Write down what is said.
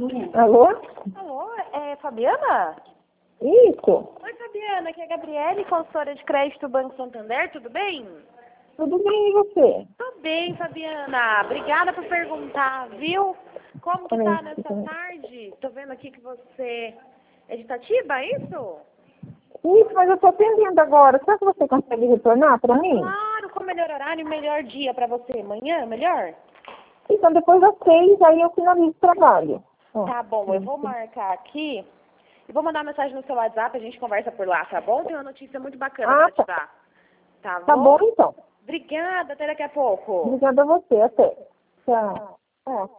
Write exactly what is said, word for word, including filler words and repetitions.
Alô? Alô, é Fabiana? Isso. Oi, Fabiana, aqui é a Gabriele, consultora de crédito do Banco Santander, tudo bem? Tudo bem, e você? Tudo bem, Fabiana. Obrigada por perguntar, viu? Como que tá nessa tarde? Tô vendo aqui que você é de Itatiba, é isso? Isso, mas eu tô atendendo agora. Será que você consegue retornar para mim? Claro, qual o melhor horário e melhor dia pra você? Amanhã, melhor? Então, depois das seis, aí eu finalizo o trabalho. Ó, Tá bom, eu vou marcar aqui e vou mandar uma mensagem no seu WhatsApp, a gente conversa por lá, tá bom? Tem uma notícia muito bacana Ah, pra te tá. dar. Tá bom? Tá bom, então. Obrigada, até daqui a pouco. Obrigada a você. Até. Tchau. Ó.